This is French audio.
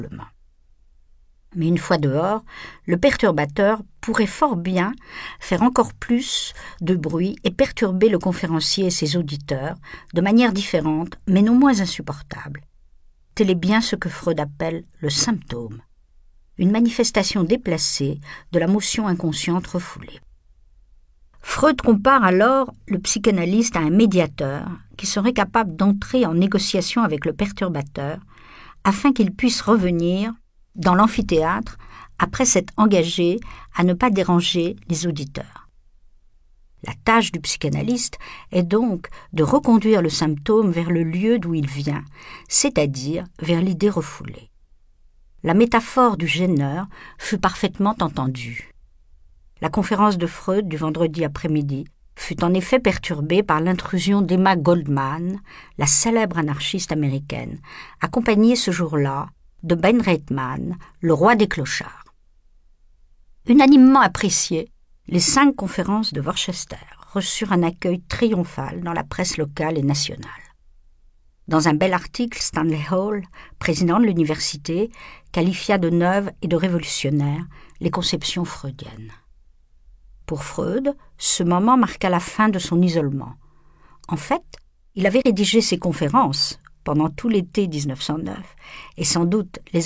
Mais une fois dehors, le perturbateur pourrait fort bien faire encore plus de bruit et perturber le conférencier et ses auditeurs de manière différente, mais non moins insupportable. Tel est bien ce que Freud appelle le symptôme, une manifestation déplacée de la motion inconsciente refoulée. Freud compare alors le psychanalyste à un médiateur qui serait capable d'entrer en négociation avec le perturbateur afin qu'il puisse revenir dans l'amphithéâtre après s'être engagé à ne pas déranger les auditeurs. La tâche du psychanalyste est donc de reconduire le symptôme vers le lieu d'où il vient, c'est-à-dire vers l'idée refoulée. La métaphore du gêneur fut parfaitement entendue. La conférence de Freud du vendredi après-midi fut en effet perturbée par l'intrusion d'Emma Goldman, la célèbre anarchiste américaine, accompagnée ce jour-là de Ben Reitman, le roi des clochards. Unanimement appréciées, les 5 conférences de Worcester reçurent un accueil triomphal dans la presse locale et nationale. Dans un bel article, Stanley Hall, président de l'université, qualifia de neuves et de révolutionnaires les conceptions freudiennes. Pour Freud, ce moment marqua la fin de son isolement. En fait, il avait rédigé ses conférences pendant tout l'été 1909 et sans doute les